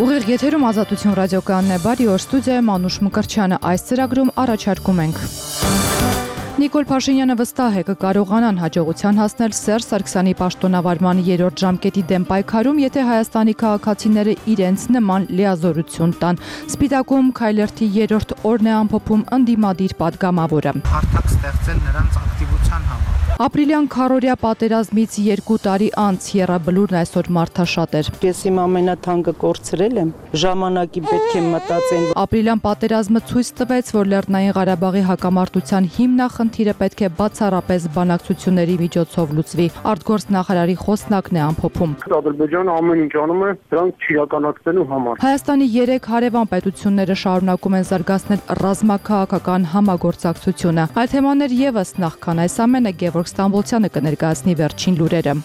Ուղիղ եթերում Ազատություն ռադիոկայանն է, բարի օր, ստուդիայում Անուշ Մկրտչյանը, այս ծրագրում առաջարկում ենք. Նիկոլ Փաշինյանը վստահ է կկարողանան հաջողության հասնել Սերժ Սարգսյանի պաշտոնավարման 3-րդ ժամկետի դեմ պայքարում, եթե Հայաստանի քաղաքացիները իրենց նման լիազորություն տան։ Սպիտակում քայլերթի 3-րդ օրն է ամփոփում ընդդիմադիր падգամավորը։ Հարթակ ստեղծել նրանց ակտիվության համար։ Ապրիլյան քարորյա պատերազմից 2 տարի անց եռաբլուրն այսօր մարդաշատ էր։ Ես իմ ամենաթանկը կորցրել եմ, ժամանակի պետք է մտածեն։ Ապրիլյան պատերազմը ցույց տվեց, որ Լեռնային Ղարաբաղի հակամարտության հիմնախնդիրը պետք է բացառապես բանակցությունների միջոցով լուծվի։ Արտգործնախարարի խոսնակն է ամփոփում։ Ադրբեջանը ամեն ինչ անում է դրանք չիրականացնելու համար։ Հայաստանի 3 հարևան պետությունները շարունակում են զարգացնել ռազմաքաղաքական համագործակցությունը։ Այլ թեմաներ եւս նախքան այս ամենը Գևորգ Ստամբոլցյանը կներկայացնի վերջին լուրերը։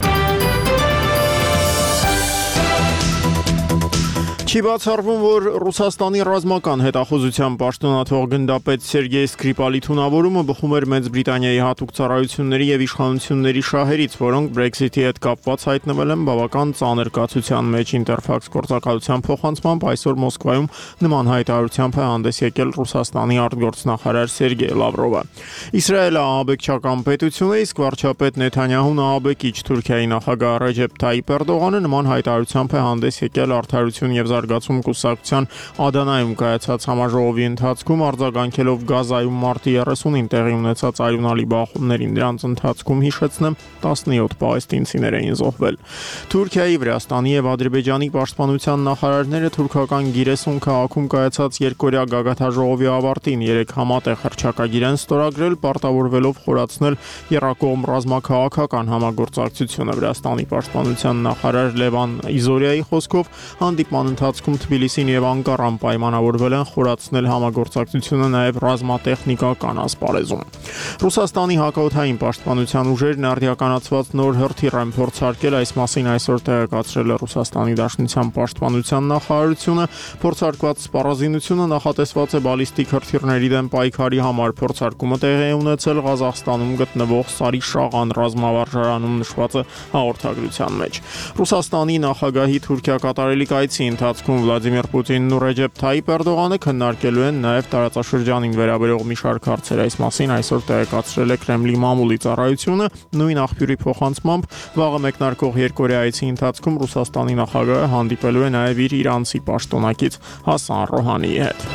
Չի բացառվում, որ Ռուսաստանի ռազմական հետախուզության պաշտոնաթող գնդապետ Սերգեյ Սկրիպալի թունավորումը բխում էր Մեծ Բրիտանիայի հատուկ ծառայությունների եւ իշխանությունների շահերից, որոնք Brexit-ի հետ կապված հայտնվել են բավական ծանր կացության մեջ։ Interfax գործակալության փոխանցմամբ այսօր Մոսկվայում նման հայտարարությամբ է հանդես եկել Ռուսաստանի արտգործնախարար Սերգեյ Լավրովը։ Իսրայելը ահաբեկչական պետություն է, իսկ վարչապետ Նեթանյահուն ահաբեկիչ։ Թուրքիայի նախագահ Ռեջեփ Թայիպ Էրդողանը նման հայտարարությամբ է հանդես եկել Արդարություն եւ զարգացում կուսակցության Ադանայում կայացած համաժողովի ընթացքում, արձագանքելով Գազայում մարտի 30-ին տեղի ունեցած արյունալի բախումներին։ Դրանց ընթացքում, հիշեցնեմ, 17 պաղեստինցիներ էին զոհվել։ Թուրքիայի, Վրաստանի եւ Ադրբեջանի պաշտպանության նախարարները թուրքական Գիրեսուն քաղաքում կայացած երկօրյա գագաթաժողովի ավարտին 3 համատեղ հռչակագիր են ստորագրել, պարտավորվելով խորացնել եռակողմ ռազմաքաղաքական համագործակցությունը։ Վրաստանի պաշտպանության նախարար Լևան Իզորիայի խոսքով հանդիպման ընթացքում Թբիլիսին եւ Անկարան պայմանավորվել են խորացնել համագործակցությունը նաեւ ռազմատեխնիկական ասպարեզում։ Ռուսաստանի հակաօդային պաշտպանության ուժերն արդիականացված նոր հրթիռ են փորձարկել, այս մասին այսօր տեղեկացրել է Ռուսաստանի Դաշնության պաշտպանության նախարարությունը։ Փորձարկված սպառազինությունը նախատեսված է բալիստիկ հրթիռների դեմ պայքարի համար։ Փորձարկումը տեղի է ունեցել Ղազախստանում գտնվող Սարի Շաղան ռազմավարժարանում նշված է հաղորդագրության մեջ։ Ռուսաստանի նախագահի Թուրքիա կատարելիք այցի ընթացքում Վլադիմիր Պուտինն ու Ռեջեփ Թայիպ Էրդողանը քննարկելու են նաև տարածաշրջանին վերաբերող մի շարք հարցեր։ Այս մասին այսօր տեղեկացրել է Կրեմլի մամուլի ծառայությունը։ Նույն աղբյուրի փոխանցմամբ վաղը մեկնարկող երկօրյա այցի ընթացքում Ռուսաստանի նախագահը հանդիպելու է նաև իր իրանցի պաշտոնակից Հասան Ռոհանիի հետ։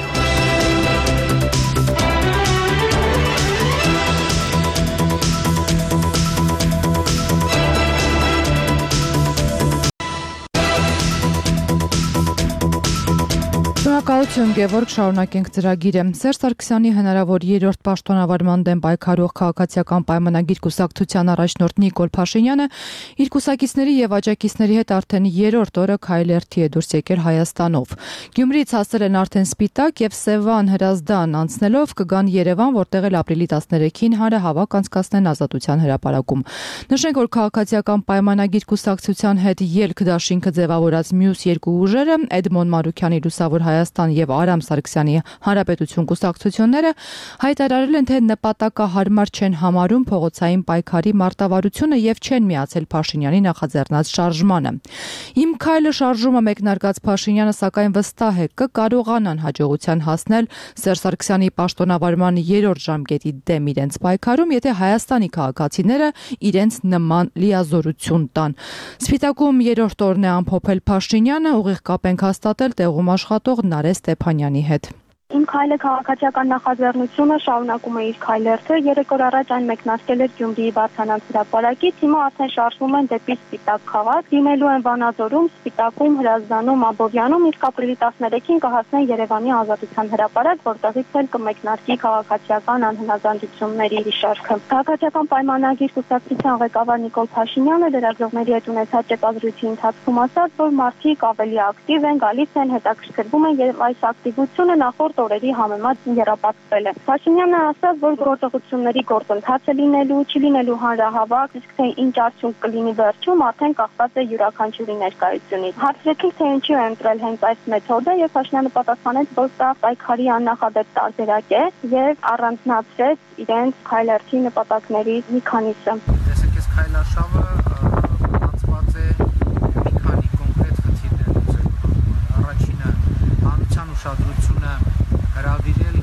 Շնորհակալություն Գևորգ, շարունակենք ծրագիրը։ Սերժ Սարգսյանի հնարավոր 3-րդ պաշտոնավարման դեմ պայքարող քաղաքացիական պայմանագիր կուսակցության առաջնորդ Նիկոլ Փաշինյանը իր կուսակիցների եւ աջակիցների հետ արդեն 3-րդ օրը քայլերթի է դուրս եկել Հայաստանով։ Գյումրիից հասել են արդեն Սպիտակ եւ Սևան Հրազդան անցնելով կգան Երևան, որտեղ էլ ապրիլի 13-ին հանրահավաք անցկացնեն Ազատության հրապարակում։ Նշենք, որ քաղաքացիական պայմանագիր կուսակցության հետ ելք դաշինքը ձևավորած մյուս երկու ուժերը Էդմոն Մարուքյանի Լուսավոր Հայաստան եւ Արամ Սարգսյանի Հանրապետություն կուսակցությունները հայտարարել են, թե նպատակահարմար չեն համարում փողոցային պայքարի մարտավարությունը եւ չեն միացել Փաշինյանի նախաձեռնած շարժմանը։ Իմ քայլը շարժումը մեկնարկած Փաշինյանը սակայն վստահ է կկարողանան հաջողության հասնել Սերժ Սարգսյանի պաշտոնավարման 3-րդ ժամկետի դեմ իրենց պայքարում, եթե Հայաստանի քաղաքացիները իրենց նման լիազորություն տան։ Սպիտակում 3-րդ օրն է ամփոփել Փաշինյանը, ուղիղ կապ ենք հաստատել տեղում աշխատող Նարէ Ստեփանյանի հետ։ Իմ քայլը քաղաքացիական նախաձեռնությունը շարունակում է իր քայլերթը, 3 օր առաջ այն մեկնարկել էր Գյումրիի Վարդանանց հրապարակից, հիմա արդեն շարժվում են դեպի Սպիտակ քաղաք, դիմելու են Վանաձորում, Սպիտակում, Հրազդանում, Աբովյանում, իսկ ապրիլի 13-ին կհասնեն Երևանի Ազատության հրապարակ, որտեղից էլ կմեկնարկի քաղաքացիական անհնազանդությունների շարքը։ Քաղաքացիական պայմանագիր կուսակցության ղեկավար Նիկոլ Փաշինյանը լրագրողների հետ ունեցած ճեպազրույցի ընթացքում ասաց, որ մարդիկ ավելի ակտիվ են, գալիս են, հետաքրքրվում են եւ այս ակտիվությունը նախորդ օրերի համեմատ եռապատկվել է։ Փաշինյանը ասաց, որ գործողությունների գործընթաց է լինելու, չի լինելու հանրահավաք, իսկ թե ինչ արդյունք կլինի վերջում, արդեն կախված է յուրաքանչյուրի ներկայությունից։ Հարցրեցին, թե ինչու է ընտրել հենց այս մեթոդը, եւ Փաշինյանը պատասխանեց, որ դա պայքարի աննախադեպ տարբերակ է եւ առանձնացրեց իրենց քայլերթի նպատակների մի քանիսը։ Տեսեք, այս քայլարշավը մնացված է մի քանի կոնկրետ խնդիրներ լուծելու համար։ Առաջինը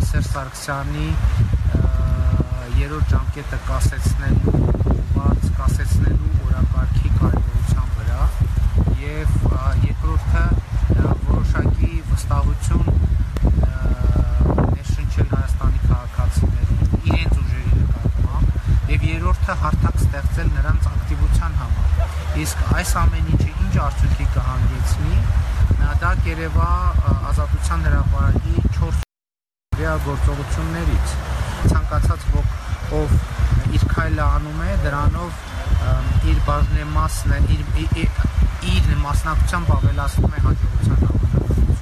Սերժ Սարգսյանի երրորդ ժամկետը կասեցնելու օրակարգի կարևորության վրա եւ երկրորդը որոշակի վստահություն ներշնչել Հայաստանի քաղաքացիներին իրենց ուժերի նկատմամբ եւ երրորդը հարթակ ստեղծել նրանց ակտիվության համար։ Իսկ այս ամեն ինչը ինչ արդյունքի կհանգեցնի, դա կերևա Ազատության հրապարակի 4 գործողություններից։ Ցանկացած ոք, ով իր քայլը անում է, դրանով իր բաժնեմասն իր մասնակցությամբ ավելացնում է հաջողության հավանականությունը։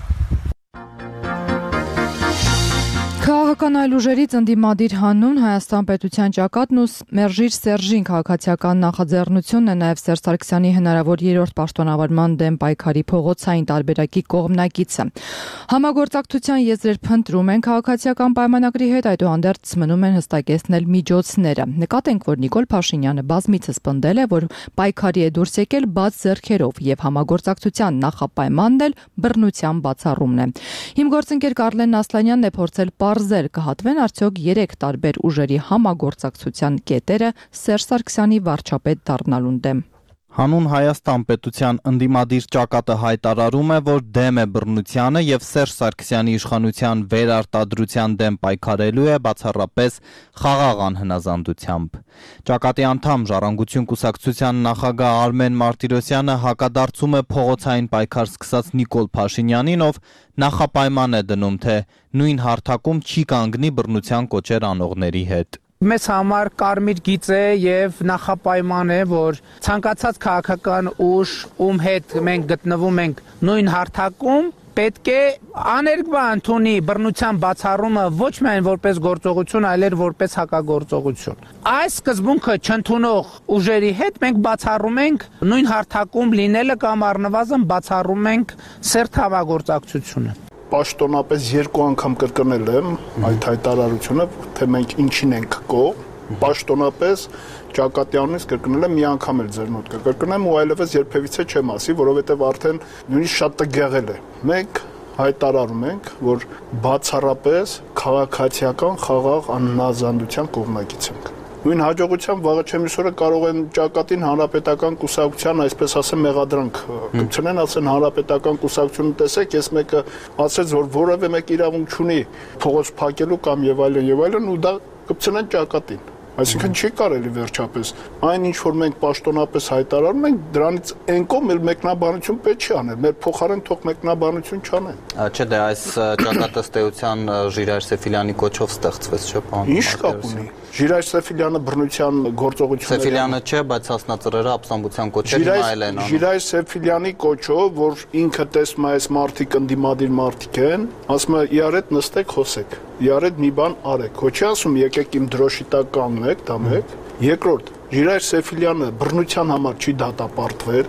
Քաղաքական այլ ուժերից ընդդիմադիր հանուն Հայաստան պետության ճակատն ու Մերժիր Սերժին քաղաքացիական նախաձեռնությունն է նաև Սերժ Սարգսյանի հնարավոր երրորդ պաշտոնավարման դեմ պայքարի փողոցային տարբերակի կողմնակիցը։ Համագործակցության եզրեր փնտրում են քաղաքացիական պայմանագրի հետ, այդուհանդերձ մնում են հստակեցնել միջոցները։ Նկատենք, որ Նիկոլ Փաշինյանը բազմիցս պնդել է, որ պայքարի է դուրս եկել բաց ձեռքերով եւ համագործակցության նախապայմանն էլ բռնության բացառումն է։ Հիմգործընկեր Կարլեն Ասլանյանն է փորձել պարզել կհատվեն արդյոք 3 տարբեր ուժերի համագործակցության կետերը Սերժ Սարգսյանի վարչապետ դառնալուն դեմ։ Հանուն Հայաստան պետության ընդդիմադիր ճակատը հայտարարում է, որ դեմ է բռնությանը եւ Սերժ Սարգսյանի իշխանության վերարտադրության դեմ պայքարելու է բացառապես խաղաղ անհնազանդությամբ։ Ճակատի անդամ Ժառանգություն կուսակցության նախագահ Արմեն Մարտիրոսյանը հակադարձում է փողոցային պայքար սկսած Նիկոլ Փաշինյանին, ով նախապայման է դնում, թե նույն հարթակում չի կանգնի բռնության կոչեր անողների հետ։ Մեզ համար կարմիր գիծ է եւ նախապայման է, որ ցանկացած քաղաքական ուժ, ում հետ մենք գտնվում ենք նույն հարթակում, պետք է աներկբա ընդունի բռնության բացառումը ոչ միայն որպես գործողություն, այլև որպես հակագործողություն։ Այս սկզբունքը չընդունող ուժերի հետ մենք բացառում ենք նույն հարթակում լինելը կամ առնվազն բացառում ենք սերտ համագործակցությունը։ Պաշտոնապես 2 անգամ կրկնել եմ այդ հայտարարությունը, թե մենք ինչին ենք կողմ, պաշտոնապես ճակատի անունից կրկնել եմ, մի անգամ էլ ձեր մոտ կկրկնեմ ու այլևս երբևիցե չեմ ասի, որովհետև արդեն նույնիսկ շատ տգեղել է։ Մենք հայտարարում ենք, որ բացառապես քաղաքացիական խաղաղ անհնազանդության կողմնակից ենք։ Նույն հաջողությամբ վաղը չեմ իսօրը կարող են ճակատին հանրապետական կուսակցության, այսպես ասեմ, մեղադրանք կպցնեն, ասեն հանրապետական կուսակցությունը տեսեք, ես մեկը ասեց, որ որևէ մեկ իրավունք չունի փողոց փակելու կամ եւ այլն ու դա կպցնեն ճակատին։ Այսինքն չի կարելի վերջապես այն ինչ որ մենք պաշտոնապես հայտարարում ենք, դրանից ենկոմ մեր մեկնաբանություն պետք չի անել, մեր փոխարեն թող մեկնաբանություն չանեն։ Չէ, դե այս ճակատը ըստեյության Ժիրայր Սեֆիլյանի կոչով ստեղծվեց, չէ՞, պարոն։ Ինչ կապ ունի։ Ժիրայր Սեֆիլյանը բռնության գործողությունները Սեֆիլյանը չէ, բայց հասնածրերը ապստամբության կոչերն այլ են անում։ Ժիրայր Սեֆիլյանի կոչով, որ ինքը տեսնում է այս մարդիկ ընդդիմադիր մարդիկ են, ասում է իրար հետ նստեք, խոսեք։ Իրար հետ մի բան արեք։ Ոչ չի ասում եկեք իմ դրոշի տակ կանգնեք, դա մեկ։ Երկրորդ, Ժիրայր Սեֆիլյանը բռնության համար չի դատապարտվել։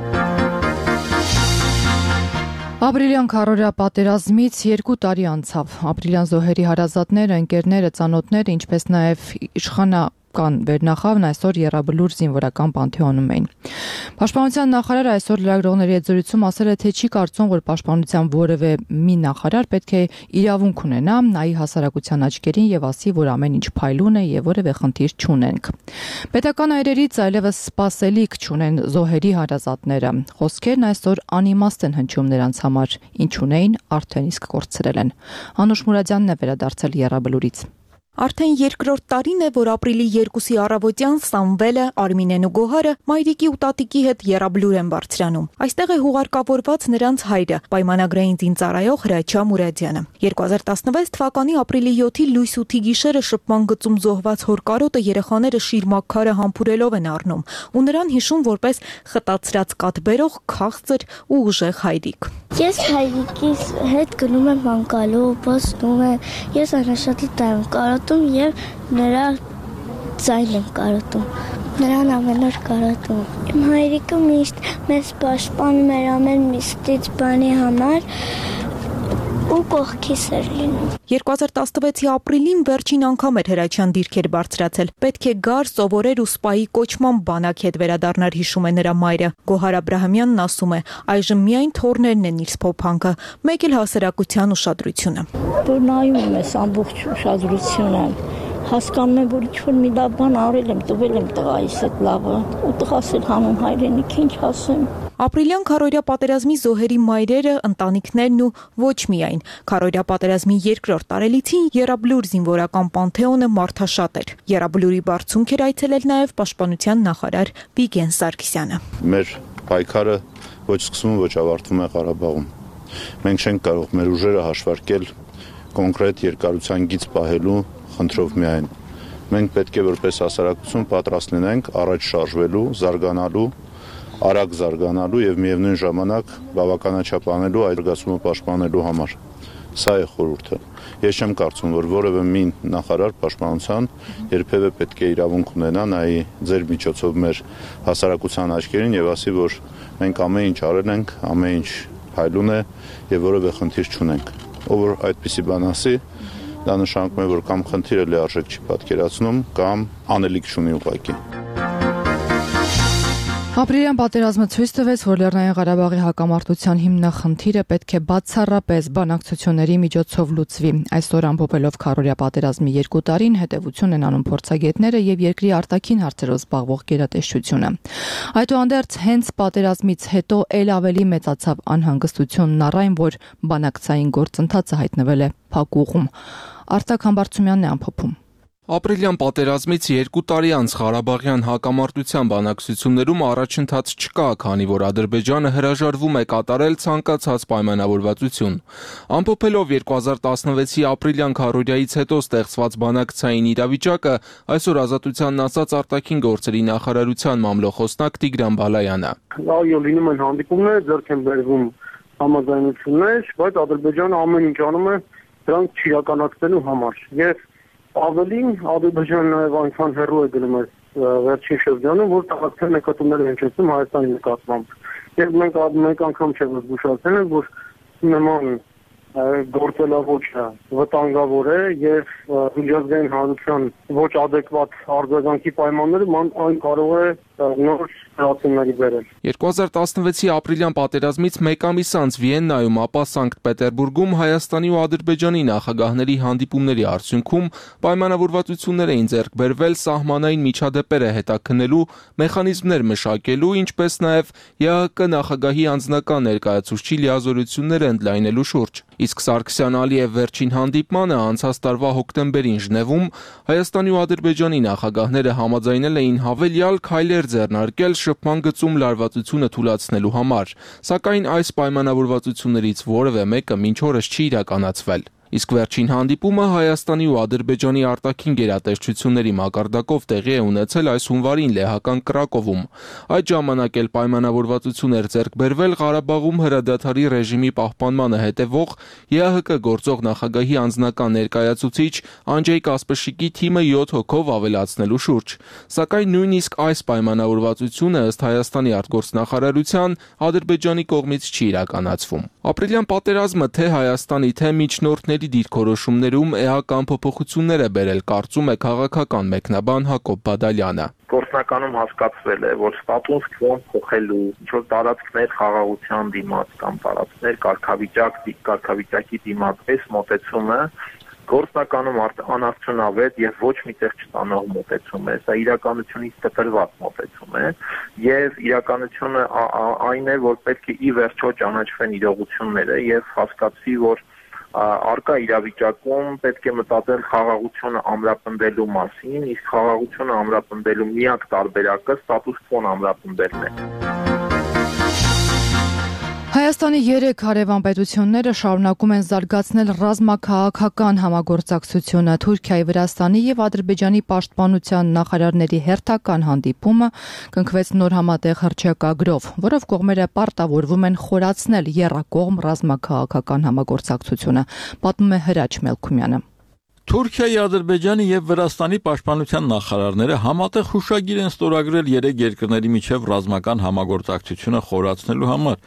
Ապրիլյան քարորյա պատերազմից 2 տարի անցավ։ Ապրիլյան զոհերի հարազատները, ընկերները, ծանոթները, ինչպես նաև իշխանական վերնախավն այսօր Եռաբլուր զինվորական պանթեոնում էին։ Պաշտպանության նախարարը այսօր լրագրողների հետ զրույցում ասել է, թե չի կարծում, որ պաշտպանության որևէ մի նախարար պետք է իրավունք ունենա, նայի հասարակության աչքերին եւ ասի, որ ամեն ինչ փայլուն է եւ որևէ խնդիր չունենք։ Պետական այրերից այլևս սպասելիք չունեն զոհերի հարազատները։ Խոսքերն այսօր անիմաստ են հնչում նրանց համար, ինչ ունեին, արդեն իսկ կորցրել են։ Անուշ Մուրադյանն է վերադարձել Եռաբլուրից։ Արդեն երկրորդ տարին է, որ ապրիլի 2-ի առավոտյան Սամվելը, Արմինեն ու Գոհարը մայրիկի ու տատիկի հետ Եռաբլուր են բարձրանում։ Այստեղ է հուղարկավորված նրանց հայրը, պայմանագրային զինծառայող Հրաչյա Մուրադյանը։ 2016 թվականի ապրիլի 7-ի լույս 8-ի գիշերը շփման գծում զոհված հոր կարոտը երեխաները շիրմաքարը համբուրելով են առնում ու նրան հիշում որպես խտացրած կաթ բերող քաղցր ու ուժեղ հայրիկ։ Ես հայրիկիս հետ գնում եմ անկալու, բացնում եմ, ես անհաշատի տայմ կարոտում եւ նրա ձայն եմ կարոտում, նրան ամեն օր կարոտում։ Իմ հայրիկը միշտ մեզ պաշտպանում էր ամեն միշտից բանի համար ու կողքիս էր լինում։ 2016-ի ապրիլին վերջին անգամ էր Հրաչյան դիրքեր բարձրացել։ Պետք է գար, սովորեր ու սպայի կոչման բանակ հետ վերադառնար, հիշում է նրա մայրը։ Գոհար Աբրահամյանն ասում է, այժմ միայն թորներն են իր սփոփանքը, մեկ էլ հասարակության ուշադրությունը։ Որ նայում եմ այս ամբողջ ուշադրությունը, հասկանում եմ, որ ինչ-որ մի լավ բան արել եմ, տվել եմ տղայիս այդ լավը, ու տղաս էլ հանուն հայրենիք, ինչ ասեմ։ Ապրիլյան քարոզիա պատերազմի զոհերի մայրերը, ընտանիքներն ու ոչ միայն։ Քարոզիա պատերազմի երկրորդ տարելիցին Եռաբլուր զինվորական պանթեոնը մարդաշատ էր։ Եռաբլուրի բարձունք էր այցելել նաև պաշտպանության նախարար Վիգեն Սարգսյանը։ Մեր պայքարը ոչ սկսվում, ոչ ավարտվում է Ղարաբաղում։ Մենք չենք կարող մեր ուժերը հաշվարկել կոնկրետ երկարության գիծ պահելու խնդրով միայն։ Մենք պետք է որպես հասարակություն պատրաստ լինենք առաջ շարժվելու, զարգանալու, արագ զարգանալու եւ միևնույն ժամանակ բավականաչափ անելու այդ զարգացումը պաշտպանելու համար։ Սա է խորհուրդը։ Ես չեմ կարծում, որ որևէ մի նախարար պաշտպանության երբևէ պետք է իրավունք ունենա նայի ձեր միջոցով մեր հասարակության աչքերին եւ ասի, որ մենք ամեն ինչ արել ենք, ամեն ինչ հայլուն է եւ որևէ խնդիր չունենք։ Ով որ այդպիսի բան ասի, դա նշանակում է, որ կամ խնդիրը լիարժեք չի պատկերացնում, կամ անելիք չունի ուղղակի։ Ապրիլյան պատերազմը ցույց տվեց, որ Լեռնային Ղարաբաղի հակամարտության հիմնախնդիրը պետք է բացառապես բանակցությունների միջոցով լուծվի։ Այսօր ամփոփելով քարոզիա պատերազմի 2 տարին հետևություն են անում փորձագետները եւ երկրի արտաքին հարցերով զբաղվող գերատեսչությունը։ Այդուհանդերձ հենց պատերազմից հետո ել ավելի մեծացավ անհանգստությունն առայն, որ բանակցային գործընթացը հայտնվել է փակուղում։ Արտակ Համբարձումյանն է ամփոփում։ Ապրիլյան պատերազմից 2 տարի անց Ղարաբաղյան հակամարտության բանակցություններում առաջընթաց չկա, քանի որ Ադրբեջանը հրաժարվում է կատարել ցանկացած պայմանավորվածություն։ Ամփոփելով 2016-ի ապրիլյան քարոզիայից հետո ստեղծված բանակցային իրավիճակը, այսօր Ազատությանն ասաց արտաքին գործերի նախարարության մամլոխոսնակ Տիգրան Բալայանը։ Այո, լինում են հանդիպումներ, ձեռք են բերվում համաձայնություններ, բայց Ադրբեջանը ամեն ինչ անում է դրանք չիրականացնելու համար։ Եվ ավելին Ադրբեջանը նաև այնքան հեռու է գնում այս վերջին շրջանում, որ տարածքային նկատումներ են հնչեցնում Հայաստանի նկատմամբ։ Եվ մենք անգամ չէ զգուշացել ենք, որ նման գործելավոճը վտանգավոր է եւ միջազգային հանրության ոչ adekvat արձագանքի պայմաններում այն կարող է նոր հրացումների բերել։ 2016-ի ապրիլյան պատերազմից մեկ ամիս անց Վիեննայում, ապա Սանկտ Պետերբուրգում Հայաստանի ու Ադրբեջանի նախագահների հանդիպումների արդյունքում պայմանավորվածություններ էին ձեռք բերվել սահմանային միջադեպերը հետաքննելու, մեխանիզմներ մշակելու, ինչպես նաև ԵԱՀԿ նախագահի անձնական ներկայացուցչի լիազորությունները ընդլայնելու շուրջ։ Իսկ Սարգսյան-Ալիև վերջին հանդիպմանը անցած տարվա հոկտեմբերին Ժնևում Հայաստանի ու Ադրբեջանի նախագահները համաձայնել էին հավելյալ քայլեր ձեռնարկել շփման գծում լարվածությունը թույլատնելու համար, սակայն այս պայմանավորվածություններից որևէ մեկը մինչ օրս չի իրականացվել։ Իսկ վերջին հանդիպումը Հայաստանի ու Ադրբեջանի արտաքին գերատեսչությունների մակարդակով տեղի է ունեցել այս հունվարին լեհական Կրակովում։ Այդ ժամանակ էլ պայմանավորվածություն էր ձեռք բերվել Ղարաբաղում հրադադարի ռեժիմի պահպանմանը հետևող ԵԱՀԿ գործող նախագահի անձնական ներկայացուցիչ Անջեյ Կասպշիկի թիմը 7 հոգով ավելացնելու շուրջ։ Սակայն նույնիսկ այս պայմանավորվածությունը ըստ Հայաստանի արտգործնախարարության Ադրբեջանի կողմից չի իրականացվում։ Ապրիլյան պատերազմը թե Հայաստանի, թե միջնորդների դիրքորոշումներում էական փոփոխություններ է բերել, կարծում է քաղաքական մեկնաբան Հակոբ Բադալյանը։ Գործնականում հասկացվել է, որ ստատուս քվոն փոխելու, ինչ-որ տարածքներ խաղաղության դիմաց կամ տարածքներ կարգավիճակի դիմաց այս մոտեցումը գործնականում անարդյունավետ եւ ոչ միտեղ չտանող մոտեցում է, սա իրականությունից տպրված մոտեցում է եւ իրականությունը այն է, որ պետք է ի վերջո ճանաչվեն իրողությունները եւ հասկացվի, որ արկա իրավիճակում պետք է մտածել խաղաղությունը ամրապնդելու մասին, իսկ խաղաղությունը ամրապնդելու միակ տարբերակը ստատուս քվոն ամրապնդելն է։ Հայաստանի 3 հարևան պետությունները շարունակում են զարգացնել ռազմաքաղաքական համագործակցությունը։ Թուրքիայի, Վրաստանի եւ Ադրբեջանի պաշտպանության նախարարների հերթական հանդիպումը կնքվեց նոր համատեղ հռչակագրով, որով կողմերը պարտավորվում են խորացնել եռակողմ ռազմաքաղաքական համագործակցությունը, պատմում է Հրաչ Մելքումյանը։ Թուրքիայի, Ադրբեջանի եւ Վրաստանի պաշտպանության նախարարները համատեղ հուշագիր են ստորագրել 3 երկրների միջև ռազմական համագործակցությունը խորացնելու համար։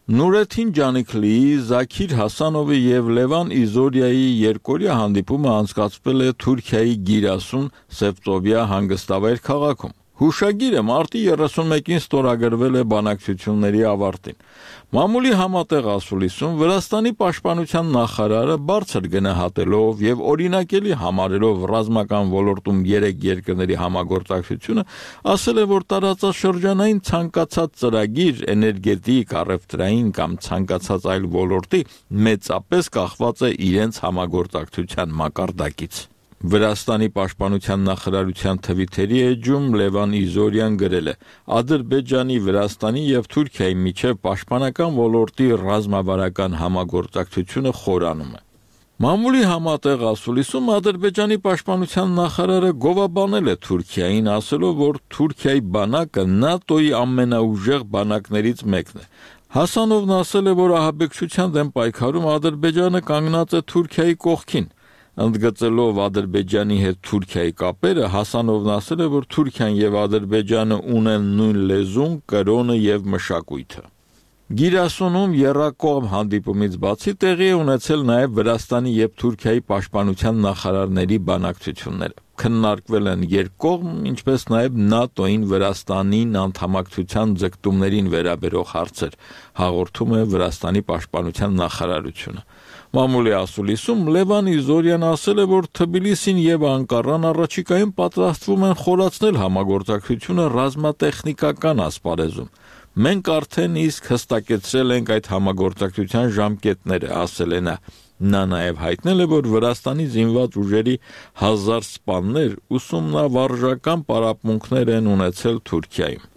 Նուրեթին Ջանիքլիի, Զաքիր Հասանովի եւ Լևան Իզորիայի երկօրյա հանդիպումը անցկացվել է Թուրքիայի Գիրասուն Սևտովիա հանգստավայր քաղաքում։ Հուշագիրը մարտի 31-ին ստորագրվել է բանակցությունների ավարտին։ Մամուլի համատեղ ասուլիսում Վրաստանի պաշտպանության նախարարը բարձր գնահատելով եւ օրինակելի համարելով ռազմական ոլորտում 3 երկրների համագործակցությունը, ասել է, որ տարածաշրջանային ցանկացած ծրագիր էներգետիկ, առևտրային կամ ցանկացած այլ ոլորտի մեծապես կախված է իրենց համագործակցության մակարդակից։ Վրաստանի պաշտպանության նախարարության թվիթերի էջում Լևան Իզորյան գրել է. Ադրբեջանի, Վրաստանի եւ Թուրքիայի միջև պաշտպանական ոլորտի ռազմավարական համագործակցությունը խորանում է։ Մամուլի համատեղ ասուլիսում Ադրբեջանի պաշտպանության նախարարը գովաբանել է Թուրքիային, ասելով, որ Թուրքիայի բանակը ՆԱՏՕ-ի ամենաուժեղ բանակներից մեկն է։ Հասանովն ասել է, որ ահաբեկչության դեմ պայքարում Ադրբեջանը կանգնած է Թուրքիայի կողքին։ Ընդգծելով Ադրբեջանի հետ Թուրքիայի կապերը, Հասանովն ասել է, որ Թուրքիան եւ Ադրբեջանը ունեն նույն լեզուն, կրոնը եւ մշակույթը։ Գիրասունում եռակողմ հանդիպումից բացի տեղի է ունեցել նաեւ Վրաստանի եւ Թուրքիայի պաշտպանության նախարարների բանակցությունները։ Քննարկվել են երկկողմ, ինչպես նաեւ ՆԱՏՕ-ին Վրաստանին անդամակցության ձգտումներին վերաբերող հարցեր, հաղորդում է Վրաստանի պաշտպանության նախարարությունը։ Մամուլի ասուլիսում Լևան Իզորյան ասել է, որ Թբիլիսին եւ Անկարան առաջիկայում պատրաստվում են խորացնել համագործակցությունը ռազմատեխնիկական ասպարեզում։ Մենք արդեն իսկ հստակեցրել ենք այդ համագործակցության ժամկետները, ասել է նա։ Նա նաև հայտնել է, որ Վրաստանի զինված ուժերի 1000 սպաներ ուսումնավարժական պարապմունքներ են ունեցել Թուրքիայում։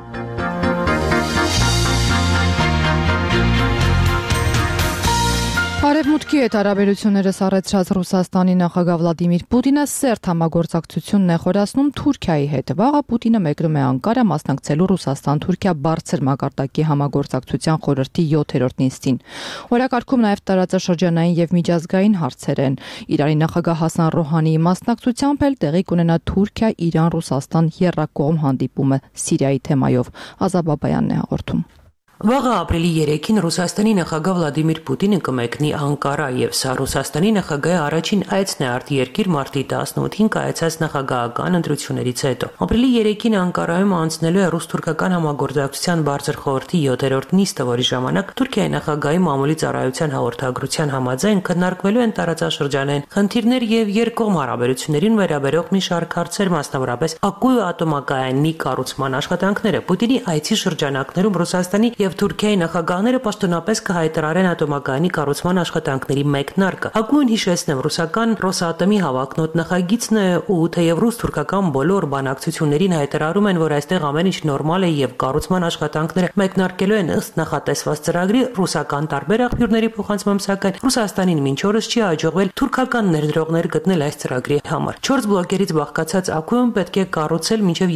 Արևմուտքի հետ հարաբերությունները սառեցրած Ռուսաստանի նախագահ Վլադիմիր Պուտինը սերտ համագործակցությունն է խորացնում Թուրքիայի հետ։ Վաղը Պուտինը մեկնում է Անկարա մասնակցելու Ռուսաստան-Թուրքիա բարձր մակարդակի համագործակցության խորհրդի 7-րդ նիստին։ Օրակարգում նաև տարածաշրջանային եւ միջազգային հարցեր են։ Իրանի նախագահ Հասան Ռոհանիի մասնակցությամբ էլ տեղի կունենա Թուրքիա-Իրան-Ռուսաստան եռակողմ հանդիպումը Սիրիայի թեմայով։ Ազատ Բաբայանն է հաղորդում։ Վաղը ապրիլի 3-ին Ռուսաստանի նախագահ Վլադիմիր Պուտինը կմեկնի Անկարա եւ սա Ռուսաստանի նախագահի առաջին այցն է արտերկիր մարտի 18-ին կայացած նախագահական ընտրություններից հետո։ Ապրիլի 3-ին Անկարայում անցնելու է ռուս-թուրքական համագործակցության բարձր խորհրդի 7-րդ նիստը, որի ժամանակ Թուրքիայի նախագահի մամուլի ծառայության հաղորդագրության համաձայն քննարկվելու են տարածաշրջանային խնդիրներ եւ երկկողմ հարաբերություններին վերաբերող մի շարք հարցեր, մասնավորապես Ակույ ատոմակայանի կառուցման աշխատանքները։ Պուտինի այցի շրջանակներում Ռուսաստանի եւ Թուրքիայի նախագահները պաշտոնապես կհայտարարեն ատոմակայանի կառուցման աշխատանքների մեկնարկը։ Ակույն հիշեցնեմ, ռուսական Ռոսատոմի հավակնոտ նախագիծն է ու թեև ռուս-թուրքական բոլոր բանակցություններին հայտարարում են, որ այստեղ ամեն ինչ նորմալ է եւ կառուցման աշխատանքները մեկնարկելու են ըստ նախատեսված ծրագրի, ռուսական տարբեր աղբյուրների փոխանցմամբ սակայն Ռուսաստանին մինչ օրս չի հաջողվել թուրքական ներդրողներ գտնել այս ծրագրի համար։ 4 բլոկերից բաղկացած Ակույն պետք է կառուցել մինչև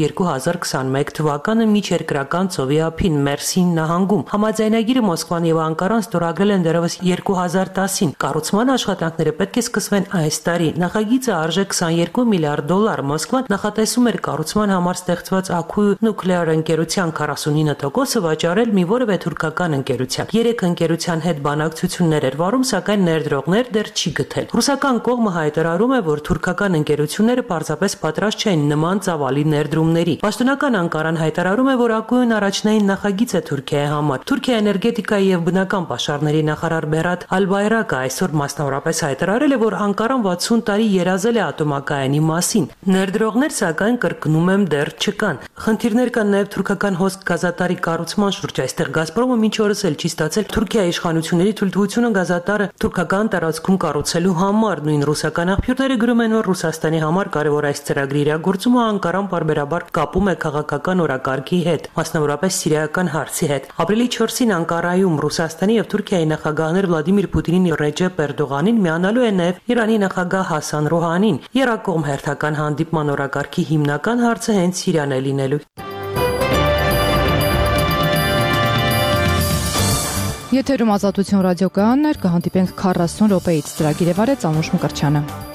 2021 թվականը միջերկրական ծովի ափին Մերսին նահանգում։ Համաձայնագիրը Մոսկվան եւ Անկարան ստորագրել են դեռևս 2010-ին։ Կառուցման աշխատանքները պետք է սկսվեն այս տարի։ Նախագիծը արժե $22 միլիարդ։ Մոսկվան նախատեսում էր կառուցման համար ստեղծված Ակույ նուկլեար ընկերության 49%-ը վաճառել մի որևէ թուրքական ընկերության։ 3 ընկերության հետ բանակցություններ էր վարում, սակայն ներդրողներ դեռ չի գտել։ Ռուսական կողմը հայտարարում է, որ թուրքական ընկերությունները պարզապես պատրաստ չեն նման ծավալի ներդրումների։ Պաշտոնական Անկարան հայտարարում է, որ Ակույն առաջնային նախագիծ է Թուրքիայի համար։ Թուրքիայի էներգետիկայի եւ բնական պաշարների նախարար Բերատ Ալբայրակը այսօր մասնավորապես հայտարարել է, որ Անկարան 60 տարի երազել է ատոմակայանի մասին։ Ներդրողներ սակայն կրկնում եմ դեռ չկան։ Խնդիրներ կան նաեւ թուրքական հոսք գազատարի կառուցման շուրջ։ Այստեղ Գազպրոմը մինչ օրս էլ չի ստացել Թուրքիայի իշխանությունների թույլտվությունը գազատարը թուրքական տարածքում կառուցելու համար։ Նույն ռուսական աղբյուրները գրում են, որ Ռուսաստանի համար կարևոր այս ծրագրի իրագործումը Անկարան պարբերաբար կապում է քաղաքական օրակարգի հետ, մասնավորապես սիրիական հարցի հետ։ Ապրիլի 4-ին Անկարայում Ռուսաստանի եւ Թուրքիայի նախագահներ Վլադիմիր Պուտինին եւ Ռեջեփ Էրդողանին միանալու են նաեւ Իրանի նախագահ Հասան Ռոհանին։ Եռակողմ հերթական հանդիպման օրակարգի հիմնական հարցը հենց Սիրիան է լինելու։ Եթերում Ազատություն ռադիոկայաններ, կհանդիպենք 40 րոպեից ծրագիրը վարեց Անուշ Մկրտչյանը։